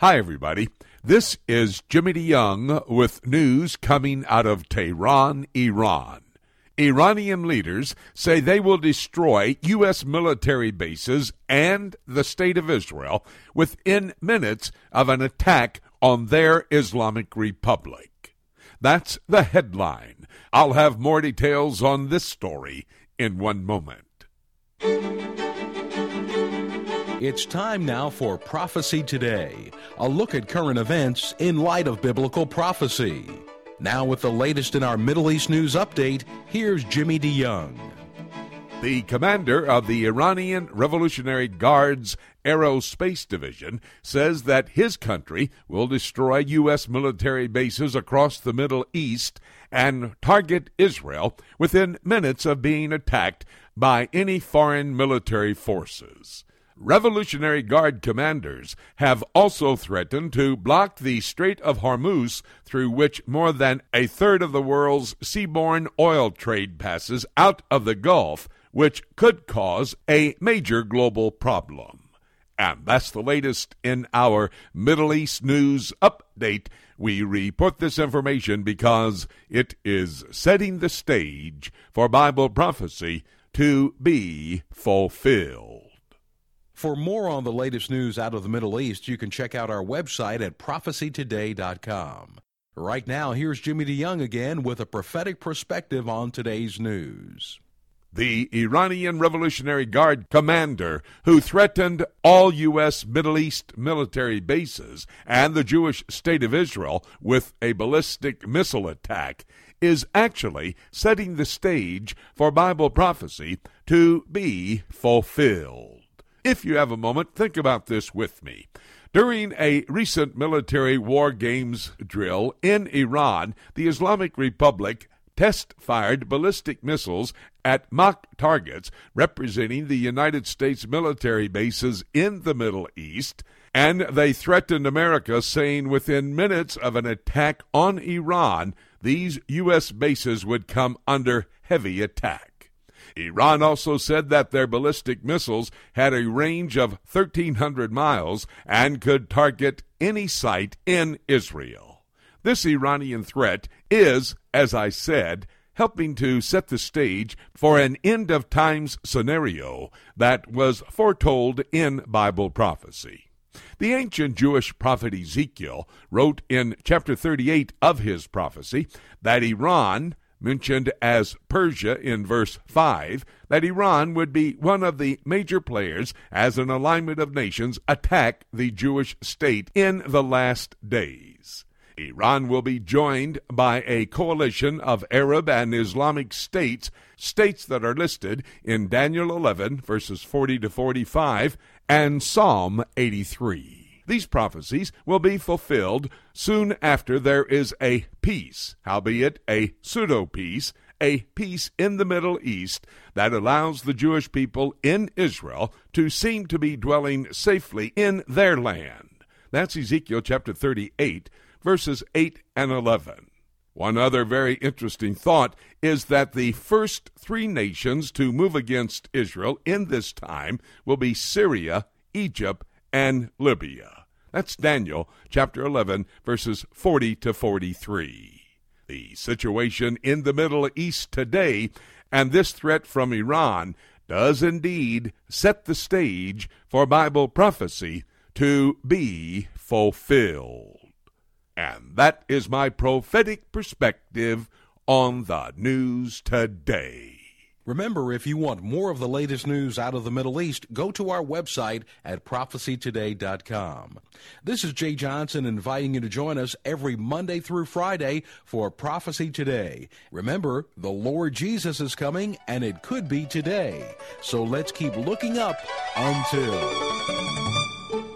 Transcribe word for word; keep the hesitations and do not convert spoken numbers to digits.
Hi, everybody. This is Jimmy DeYoung with news coming out of Tehran, Iran. Iranian leaders say they will destroy U S military bases and the State of Israel within minutes of an attack on their Islamic Republic. That's the headline. I'll have more details on this story in one moment. It's time now for Prophecy Today, a look at current events in light of biblical prophecy. Now with the latest in our Middle East news update, here's Jimmy DeYoung. The commander of the Iranian Revolutionary Guard's Aerospace Division says that his country will destroy U S military bases across the Middle East and target Israel within minutes of being attacked by any foreign military forces. Revolutionary Guard commanders have also threatened to block the Strait of Hormuz, through which more than a third of the world's seaborne oil trade passes out of the Gulf, which could cause a major global problem. And that's the latest in our Middle East news update. We report this information because it is setting the stage for Bible prophecy to be fulfilled. For more on the latest news out of the Middle East, you can check out our website at prophecy today dot com. Right now, here's Jimmy DeYoung again with a prophetic perspective on today's news. The Iranian Revolutionary Guard commander who threatened all U S Middle East military bases and the Jewish state of Israel with a ballistic missile attack is actually setting the stage for Bible prophecy to be fulfilled. If you have a moment, think about this with me. During a recent military war games drill in Iran, the Islamic Republic test-fired ballistic missiles at mock targets representing the United States military bases in the Middle East, and they threatened America, saying within minutes of an attack on Iran, these U S bases would come under heavy attack. Iran also said that their ballistic missiles had a range of thirteen hundred miles and could target any site in Israel. This Iranian threat is, as I said, helping to set the stage for an end-of-times scenario that was foretold in Bible prophecy. The ancient Jewish prophet Ezekiel wrote in chapter thirty-eight of his prophecy that Iran, mentioned as Persia in verse five, that Iran would be one of the major players as an alignment of nations attack the Jewish state in the last days. Iran will be joined by a coalition of Arab and Islamic states, states that are listed in Daniel eleven, verses forty to forty-five, and Psalm eighty-three. These prophecies will be fulfilled soon after there is a peace, howbeit a pseudo-peace, a peace in the Middle East that allows the Jewish people in Israel to seem to be dwelling safely in their land. That's Ezekiel chapter thirty-eight, verses eight and eleven. One other very interesting thought is that the first three nations to move against Israel in this time will be Syria, Egypt, and Libya. That's Daniel chapter eleven, verses forty to forty-three. The situation in the Middle East today and this threat from Iran does indeed set the stage for Bible prophecy to be fulfilled. And that is my prophetic perspective on the news today. Remember, if you want more of the latest news out of the Middle East, go to our website at prophecy today dot com. This is Jay Johnson inviting you to join us every Monday through Friday for Prophecy Today. Remember, the Lord Jesus is coming, and it could be today. So let's keep looking up until...